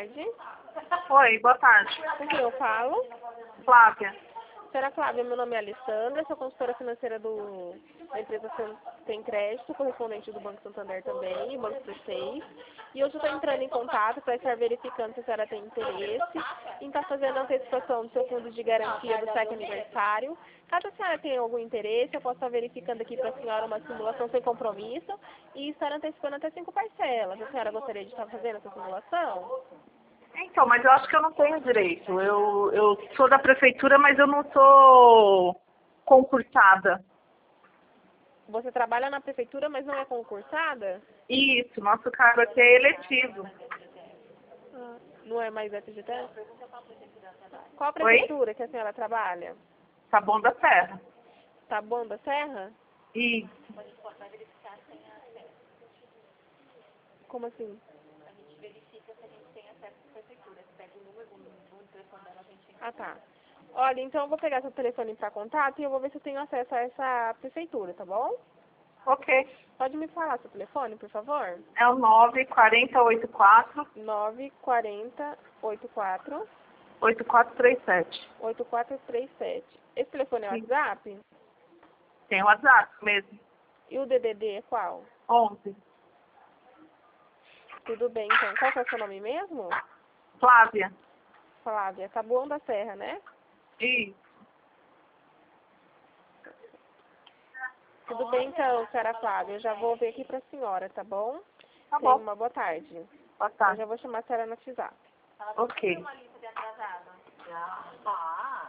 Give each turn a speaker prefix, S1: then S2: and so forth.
S1: tarde.
S2: Oi, boa tarde.
S1: Com quem eu falo?
S2: Flávia.
S1: Senhora Flávia, meu nome é Alessandra, sou consultora financeira da empresa Tem Crédito, correspondente do Banco Santander também, Banco C6. E hoje eu estou entrando em contato para estar verificando se a senhora tem interesse em estar fazendo a antecipação do seu fundo de garantia do sétimo aniversário. Caso a senhora tenha algum interesse, eu posso estar verificando aqui para a senhora uma simulação sem compromisso e estar antecipando até 5 parcelas. A senhora gostaria de estar fazendo essa simulação?
S2: Então, mas eu acho que eu não tenho direito. Eu sou da prefeitura, mas eu não sou concursada.
S1: Você trabalha na prefeitura, mas não é concursada?
S2: Isso, nosso cargo aqui é eletivo.
S1: Não é mais FGT? Qual a
S2: Oi?
S1: prefeitura que a senhora trabalha?
S2: Taboão da Serra.
S1: Taboão da Serra?
S2: Isso.
S1: Como assim? Ah, tá. Olha, então eu vou pegar seu telefone para contato e eu vou ver se eu tenho acesso a essa prefeitura, tá bom?
S2: Ok.
S1: Pode me falar seu telefone, por favor?
S2: É o 94084
S1: 94084
S2: 8437.
S1: 8437. Esse telefone é o
S2: Sim.
S1: WhatsApp?
S2: Tem o WhatsApp mesmo.
S1: E o DDD é qual?
S2: 11.
S1: Tudo bem, então. Qual que é o seu nome mesmo?
S2: Flávia.
S1: Flávia. Taboão da Serra, né?
S2: Isso.
S1: Tudo bem, então, senhora Flávia. Eu já vou ver aqui para a senhora, tá bom?
S2: Tá
S1: Tenha
S2: bom.
S1: uma boa tarde.
S2: Boa
S1: Eu
S2: tarde.
S1: já vou chamar a senhora no WhatsApp.
S2: Ok.